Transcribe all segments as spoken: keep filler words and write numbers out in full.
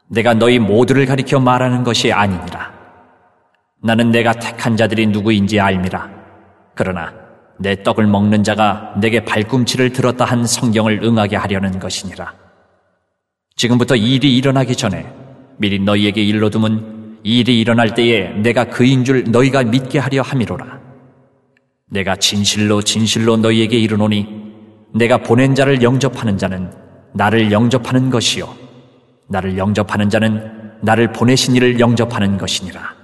내가 너희 모두를 가리켜 말하는 것이 아니니라. 나는 내가 택한 자들이 누구인지 알미라. 그러나 내 떡을 먹는 자가 내게 발꿈치를 들었다 한 성경을 응하게 하려는 것이니라. 지금부터 일이 일어나기 전에 미리 너희에게 일러둠은 일이 일어날 때에 내가 그인 줄 너희가 믿게 하려 함이로라. 내가 진실로 진실로 너희에게 이르노니 내가 보낸 자를 영접하는 자는 나를 영접하는 것이요 나를 영접하는 자는 나를 보내신 이를 영접하는 것이니라.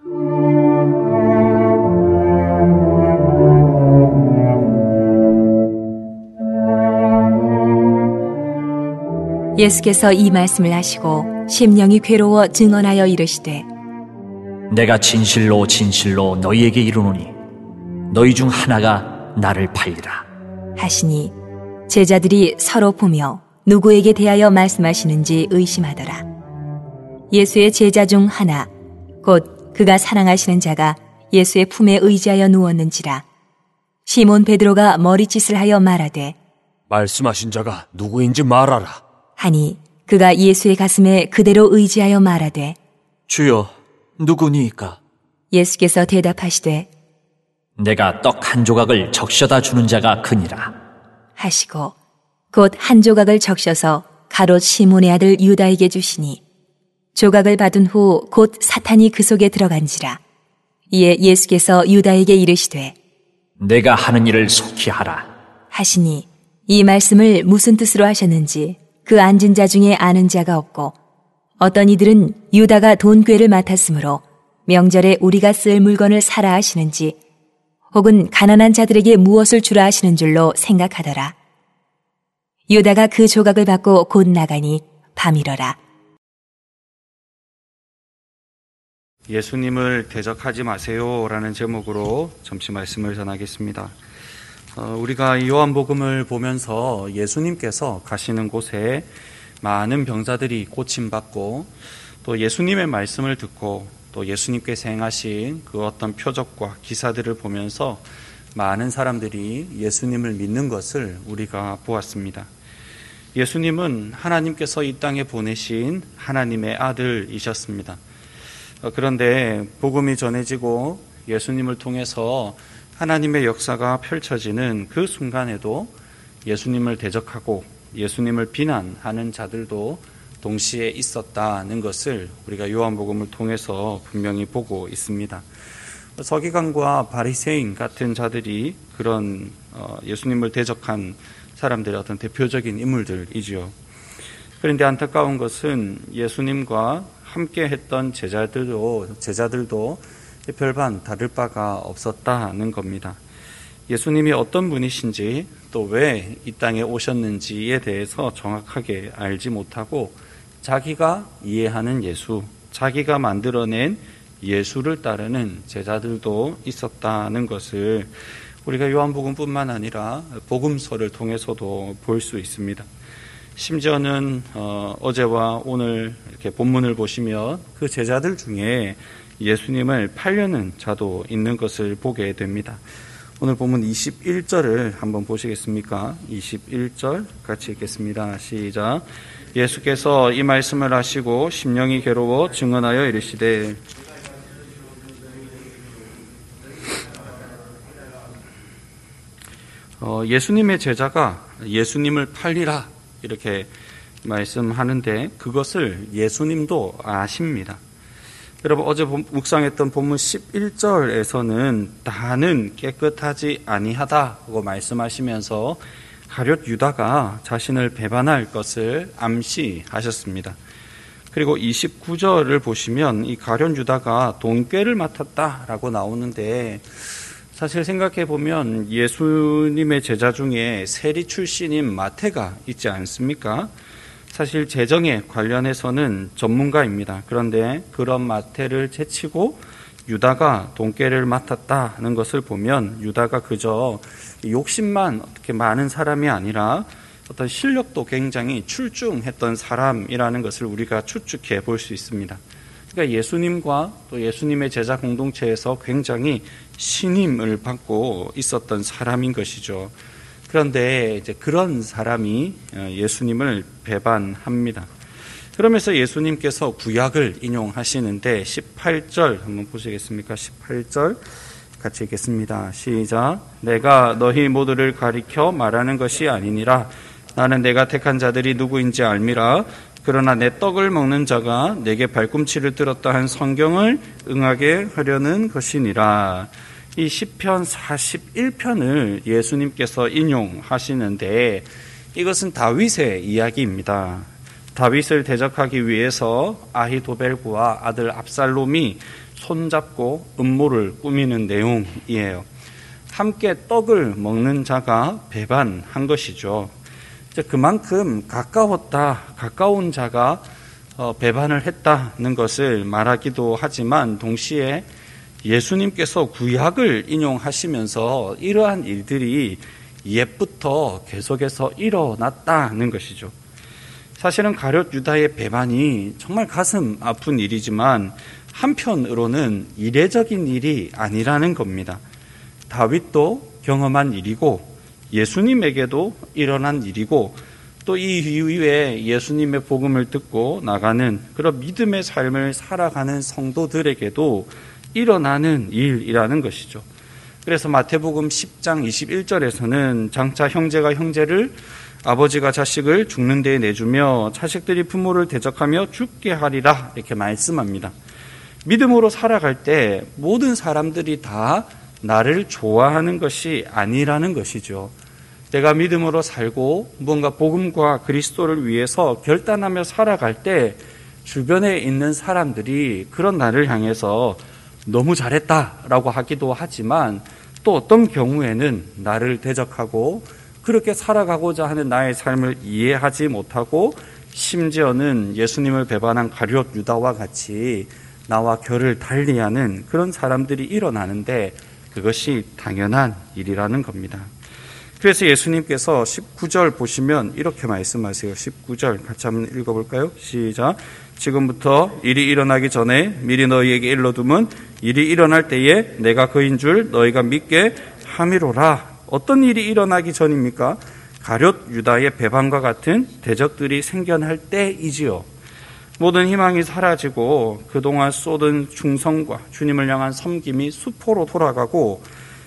예수께서 이 말씀을 하시고 심령이 괴로워 증언하여 이르시되 내가 진실로 진실로 너희에게 이르노니 너희 중 하나가 나를 팔리라 하시니 제자들이 서로 보며 누구에게 대하여 말씀하시는지 의심하더라. 예수의 제자 중 하나 곧 그가 사랑하시는 자가 예수의 품에 의지하여 누웠는지라. 시몬 베드로가 머리짓을 하여 말하되 말씀하신 자가 누구인지 말하라 하니 그가 예수의 가슴에 그대로 의지하여 말하되 주여 누구니이까? 예수께서 대답하시되 내가 떡 한 조각을 적셔다 주는 자가 그니라 하시고 곧 한 조각을 적셔서 가롯 시몬의 아들 유다에게 주시니 조각을 받은 후 곧 사탄이 그 속에 들어간지라. 이에 예수께서 유다에게 이르시되 내가 하는 일을 속히 하라 하시니 이 말씀을 무슨 뜻으로 하셨는지 그 앉은 자 중에 아는 자가 없고 어떤 이들은 유다가 돈꾀를 맡았으므로 명절에 우리가 쓸 물건을 사라 하시는지 혹은 가난한 자들에게 무엇을 주라 하시는 줄로 생각하더라. 유다가 그 조각을 받고 곧 나가니 밤이러라. 예수님을 대적하지 마세요라는 제목으로 잠시 말씀을 전하겠습니다. 어, 우리가 요한복음을 보면서 예수님께서 가시는 곳에 많은 병자들이 고침받고 또 예수님의 말씀을 듣고 또 예수님께서 행하신 그 어떤 표적과 기사들을 보면서 많은 사람들이 예수님을 믿는 것을 우리가 보았습니다. 예수님은 하나님께서 이 땅에 보내신 하나님의 아들이셨습니다. 그런데 복음이 전해지고 예수님을 통해서 하나님의 역사가 펼쳐지는 그 순간에도 예수님을 대적하고 예수님을 비난하는 자들도 동시에 있었다는 것을 우리가 요한복음을 통해서 분명히 보고 있습니다. 서기관과 바리새인 같은 자들이 그런 예수님을 대적한 사람들의 어떤 대표적인 인물들이지요. 그런데 안타까운 것은 예수님과 함께 했던 제자들도 제자들도 별반 다를 바가 없었다는 겁니다. 예수님이 어떤 분이신지 또 왜 이 땅에 오셨는지에 대해서 정확하게 알지 못하고 자기가 이해하는 예수, 자기가 만들어낸 예수를 따르는 제자들도 있었다는 것을 우리가 요한복음뿐만 아니라 복음서를 통해서도 볼 수 있습니다. 심지어는 어, 어제와 오늘 이렇게 본문을 보시면 그 제자들 중에 예수님을 팔려는 자도 있는 것을 보게 됩니다. 오늘 본문 이십일 절을 한번 보시겠습니까? 이십일 절 같이 읽겠습니다. 시작. 예수께서 이 말씀을 하시고 심령이 괴로워 증언하여 이르시되 어, 예수님의 제자가 예수님을 팔리라 이렇게 말씀하는데 그것을 예수님도 아십니다. 여러분 어제 묵상했던 본문 십일 절에서는 다는 깨끗하지 아니하다고 말씀하시면서 가룟 유다가 자신을 배반할 것을 암시하셨습니다. 그리고 이십구 절을 보시면 이 가룟 유다가 돈꾀를 맡았다라고 나오는데 사실 생각해 보면 예수님의 제자 중에 세리 출신인 마태가 있지 않습니까? 사실 재정에 관련해서는 전문가입니다. 그런데 그런 마태를 제치고 유다가 돈꾀를 맡았다는 것을 보면 유다가 그저 욕심만 어떻게 많은 사람이 아니라 어떤 실력도 굉장히 출중했던 사람이라는 것을 우리가 추측해 볼 수 있습니다. 그러니까 예수님과 또 예수님의 제자 공동체에서 굉장히 신임을 받고 있었던 사람인 것이죠. 그런데 이제 그런 사람이 예수님을 배반합니다. 그러면서 예수님께서 구약을 인용하시는데 십팔 절 한번 보시겠습니까? 십팔 절 같이 읽겠습니다. 시작. 내가 너희 모두를 가리켜 말하는 것이 아니니라. 나는 내가 택한 자들이 누구인지 알미라. 그러나 내 떡을 먹는 자가 내게 발꿈치를 들었다 한 성경을 응하게 하려는 것이니라. 이 시편 사십일 편을 예수님께서 인용하시는데 이것은 다윗의 이야기입니다. 다윗을 대적하기 위해서 아히도벨과 아들 압살롬이 손잡고 음모를 꾸미는 내용이에요. 함께 떡을 먹는 자가 배반한 것이죠. 그만큼 가까웠다, 가까운 자가 배반을 했다는 것을 말하기도 하지만 동시에 예수님께서 구약을 인용하시면서 이러한 일들이 옛부터 계속해서 일어났다는 것이죠. 사실은 가룟 유다의 배반이 정말 가슴 아픈 일이지만 한편으로는 이례적인 일이 아니라는 겁니다. 다윗도 경험한 일이고 예수님에게도 일어난 일이고 또 이 이후에 예수님의 복음을 듣고 나가는 그런 믿음의 삶을 살아가는 성도들에게도 일어나는 일이라는 것이죠. 그래서 마태복음 십 장 이십일 절에서는 장차 형제가 형제를 아버지가 자식을 죽는 데에 내주며 자식들이 부모를 대적하며 죽게 하리라 이렇게 말씀합니다. 믿음으로 살아갈 때 모든 사람들이 다 나를 좋아하는 것이 아니라는 것이죠. 내가 믿음으로 살고 뭔가 복음과 그리스도를 위해서 결단하며 살아갈 때 주변에 있는 사람들이 그런 나를 향해서 너무 잘했다라고 하기도 하지만 또 어떤 경우에는 나를 대적하고 그렇게 살아가고자 하는 나의 삶을 이해하지 못하고 심지어는 예수님을 배반한 가룟 유다와 같이 나와 결을 달리하는 그런 사람들이 일어나는데 그것이 당연한 일이라는 겁니다. 그래서 예수님께서 십구 절 보시면 이렇게 말씀하세요. 십구 절 같이 한번 읽어볼까요? 시작. 지금부터 일이 일어나기 전에 미리 너희에게 일러두면 일이 일어날 때에 내가 그인 줄 너희가 믿게 함이로라. 어떤 일이 일어나기 전입니까? 가룟 유다의 배반과 같은 대적들이 생겨날 때이지요. 모든 희망이 사라지고 그동안 쏟은 충성과 주님을 향한 섬김이 수포로 돌아가고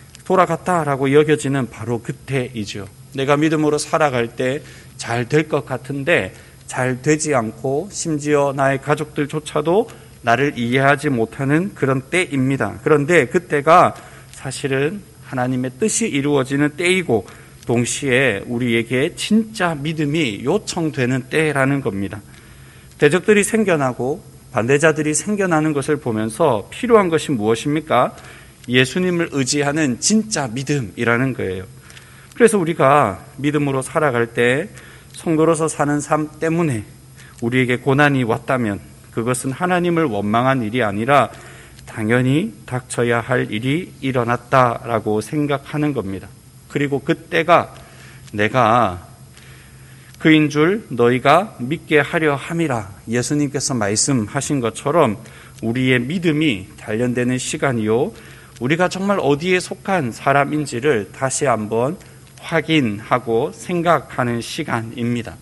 돌아갔다라고 여겨지는 바로 그때이죠. 내가 믿음으로 살아갈 때 잘 될 것 같은데 잘 되지 않고 심지어 나의 가족들조차도 나를 이해하지 못하는 그런 때입니다. 그런데 그때가 사실은 하나님의 뜻이 이루어지는 때이고 동시에 우리에게 진짜 믿음이 요청되는 때라는 겁니다. 대적들이 생겨나고 반대자들이 생겨나는 것을 보면서 필요한 것이 무엇입니까? 예수님을 의지하는 진짜 믿음이라는 거예요. 그래서 우리가 믿음으로 살아갈 때 성도로서 사는 삶 때문에 우리에게 고난이 왔다면 그것은 하나님을 원망한 일이 아니라 당연히 닥쳐야 할 일이 일어났다라고 생각하는 겁니다. 그리고 그때가 내가 그인 줄 너희가 믿게 하려 함이라 예수님께서 말씀하신 것처럼 우리의 믿음이 단련되는 시간이요. 우리가 정말 어디에 속한 사람인지를 다시 한번 확인하고 생각하는 시간입니다.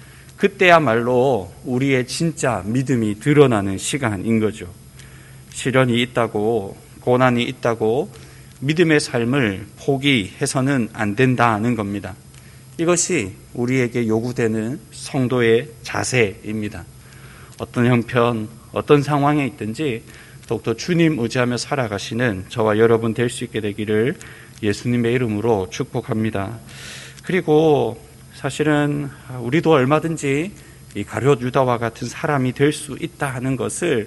그때야말로 우리의 진짜 믿음이 드러나는 시간인 거죠. 시련이 있다고 고난이 있다고 믿음의 삶을 포기해서는 안 된다는 겁니다. 이것이 우리에게 요구되는 성도의 자세입니다. 어떤 형편, 어떤 상황에 있든지 더욱더 주님 의지하며 살아가시는 저와 여러분 될 수 있게 되기를 예수님의 이름으로 축복합니다. 그리고 사실은 우리도 얼마든지 이 가룟 유다와 같은 사람이 될 수 있다 하는 것을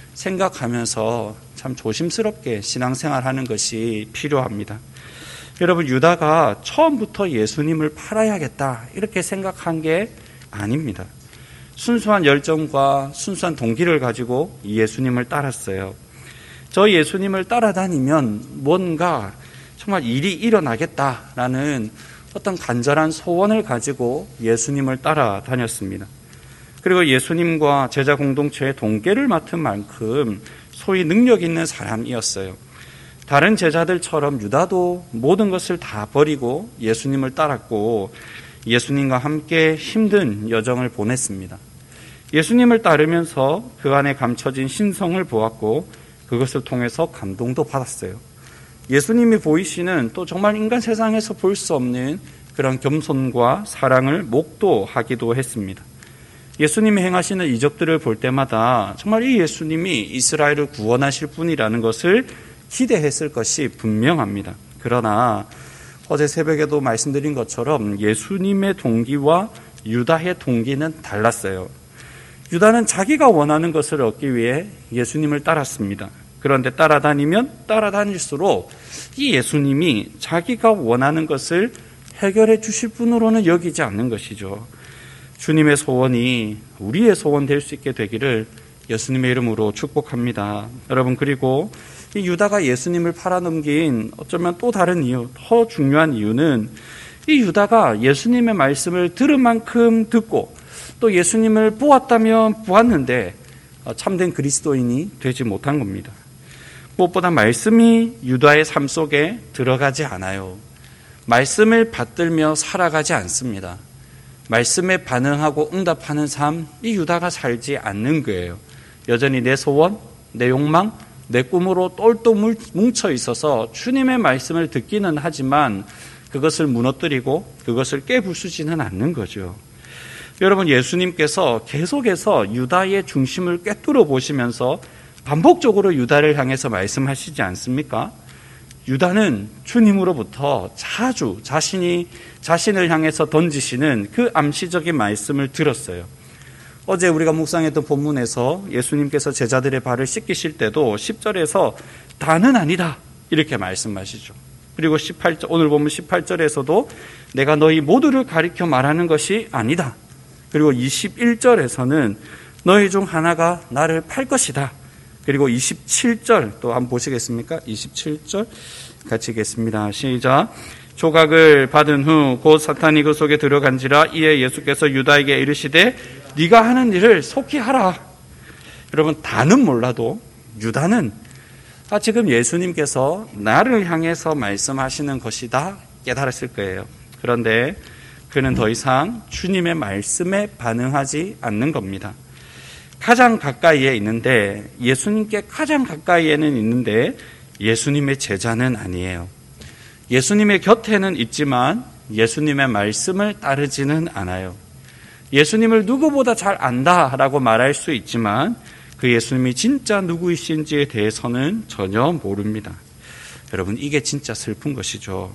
생각하면서 참 조심스럽게 신앙생활하는 것이 필요합니다. 여러분, 유다가 처음부터 예수님을 팔아야겠다 이렇게 생각한 게 아닙니다. 순수한 열정과 순수한 동기를 가지고 예수님을 따랐어요. 저 예수님을 따라다니면 뭔가 정말 일이 일어나겠다라는 어떤 간절한 소원을 가지고 예수님을 따라다녔습니다. 그리고 예수님과 제자 공동체의 동계를 맡은 만큼 소위 능력 있는 사람이었어요. 다른 제자들처럼 유다도 모든 것을 다 버리고 예수님을 따랐고 예수님과 함께 힘든 여정을 보냈습니다. 예수님을 따르면서 그 안에 감춰진 신성을 보았고 그것을 통해서 감동도 받았어요. 예수님이 보이시는 또 정말 인간 세상에서 볼 수 없는 그런 겸손과 사랑을 목도하기도 했습니다. 예수님이 행하시는 이적들을 볼 때마다 정말 이 예수님이 이스라엘을 구원하실 분이라는 것을 기대했을 것이 분명합니다. 그러나 어제 새벽에도 말씀드린 것처럼 예수님의 동기와 유다의 동기는 달랐어요. 유다는 자기가 원하는 것을 얻기 위해 예수님을 따랐습니다. 그런데 따라다니면 따라다닐수록 이 예수님이 자기가 원하는 것을 해결해 주실 분으로는 여기지 않는 것이죠. 주님의 소원이 우리의 소원 될 수 있게 되기를 예수님의 이름으로 축복합니다. 여러분, 그리고 이 유다가 예수님을 팔아넘긴 어쩌면 또 다른 이유, 더 중요한 이유는 이 유다가 예수님의 말씀을 들은 만큼 듣고 또 예수님을 보았다면 보았는데 참된 그리스도인이 되지 못한 겁니다. 무엇보다 말씀이 유다의 삶 속에 들어가지 않아요. 말씀을 받들며 살아가지 않습니다. 말씀에 반응하고 응답하는 삶, 이 유다가 살지 않는 거예요. 여전히 내 소원, 내 욕망, 내 꿈으로 똘똘 뭉쳐 있어서 주님의 말씀을 듣기는 하지만 그것을 무너뜨리고 그것을 깨부수지는 않는 거죠. 여러분, 예수님께서 계속해서 유다의 중심을 꿰뚫어 보시면서 반복적으로 유다를 향해서 말씀하시지 않습니까? 유다는 주님으로부터 자주 자신이 자신을 향해서 던지시는 그 암시적인 말씀을 들었어요. 어제 우리가 묵상했던 본문에서 예수님께서 제자들의 발을 씻기실 때도 십 절에서 다는 아니다 이렇게 말씀하시죠. 그리고 십팔 절, 오늘 보면 십팔 절에서도 내가 너희 모두를 가리켜 말하는 것이 아니다. 그리고 이십일 절에서는 너희 중 하나가 나를 팔 것이다. 그리고 이십칠 절 또 한번 보시겠습니까? 이십칠 절 같이 읽겠습니다. 시작. 조각을 받은 후 곧 사탄이 그 속에 들어간지라. 이에 예수께서 유다에게 이르시되 네가 하는 일을 속히 하라. 여러분, 다는 몰라도 유다는 아, 지금 예수님께서 나를 향해서 말씀하시는 것이다 깨달았을 거예요. 그런데 그는 더 이상 주님의 말씀에 반응하지 않는 겁니다. 가장 가까이에 있는데 예수님께 가장 가까이에는 있는데 예수님의 제자는 아니에요. 예수님의 곁에는 있지만 예수님의 말씀을 따르지는 않아요. 예수님을 누구보다 잘 안다라고 말할 수 있지만 그 예수님이 진짜 누구이신지에 대해서는 전혀 모릅니다. 여러분, 이게 진짜 슬픈 것이죠.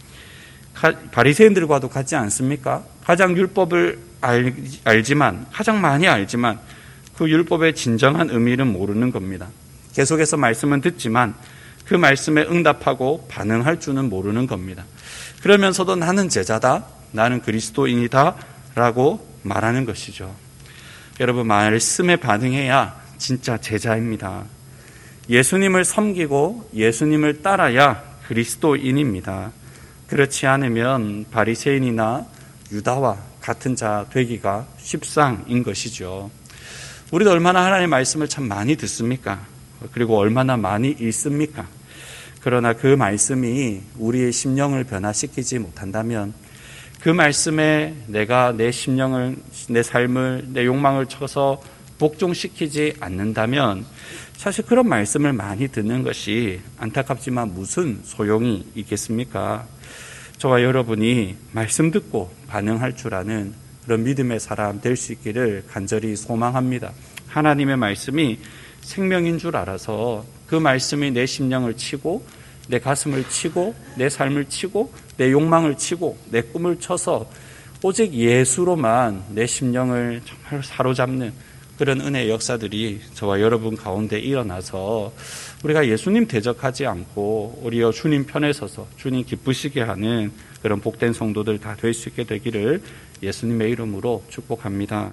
바리새인들과도 같지 않습니까? 가장 율법을 알, 알지만 가장 많이 알지만 그 율법의 진정한 의미는 모르는 겁니다. 계속해서 말씀은 듣지만 그 말씀에 응답하고 반응할 줄은 모르는 겁니다. 그러면서도 나는 제자다, 나는 그리스도인이다 라고 말하는 것이죠. 여러분, 말씀에 반응해야 진짜 제자입니다. 예수님을 섬기고 예수님을 따라야 그리스도인입니다. 그렇지 않으면 바리새인이나 유다와 같은 자 되기가 십상인 것이죠. 우리도 얼마나 하나님의 말씀을 참 많이 듣습니까? 그리고 얼마나 많이 읽습니까? 그러나 그 말씀이 우리의 심령을 변화시키지 못한다면, 그 말씀에 내가 내 심령을, 내 삶을, 내 욕망을 쳐서 복종시키지 않는다면 사실 그런 말씀을 많이 듣는 것이 안타깝지만 무슨 소용이 있겠습니까? 저와 여러분이 말씀 듣고 반응할 줄 아는 그런 믿음의 사람 될 수 있기를 간절히 소망합니다. 하나님의 말씀이 생명인 줄 알아서 그 말씀이 내 심령을 치고 내 가슴을 치고 내 삶을 치고 내 욕망을 치고 내 꿈을 쳐서 오직 예수로만 내 심령을 정말 사로잡는 그런 은혜의 역사들이 저와 여러분 가운데 일어나서 우리가 예수님 대적하지 않고 오히려 주님 편에 서서 주님 기쁘시게 하는 그런 복된 성도들 다 될 수 있게 되기를 예수님의 이름으로 축복합니다.